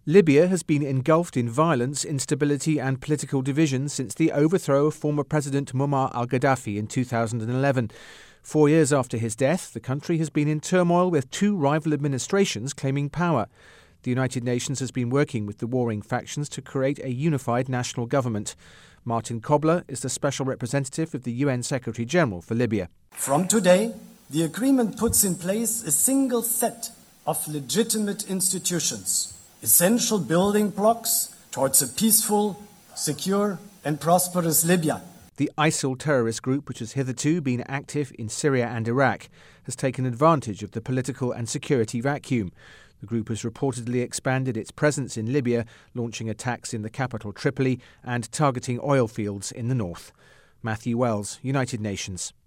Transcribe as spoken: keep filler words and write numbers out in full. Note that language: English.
Libya has been engulfed in violence, instability and political division since the overthrow of former President Muammar al-Gaddafi in two thousand eleven. Four years after his death, the country has been in turmoil with two rival administrations claiming power. The United Nations has been working with the warring factions to create a unified national government. Martin Kobler is the Special Representative of the U N Secretary-General for Libya. From today, the agreement puts in place a single set of legitimate institutions, essential building blocks towards a peaceful, secure and prosperous Libya. The ISIL terrorist group, which has hitherto been active in Syria and Iraq, has taken advantage of the political and security vacuum. The group has reportedly expanded its presence in Libya, launching attacks in the capital Tripoli and targeting oil fields in the north. Matthew Wells, United Nations.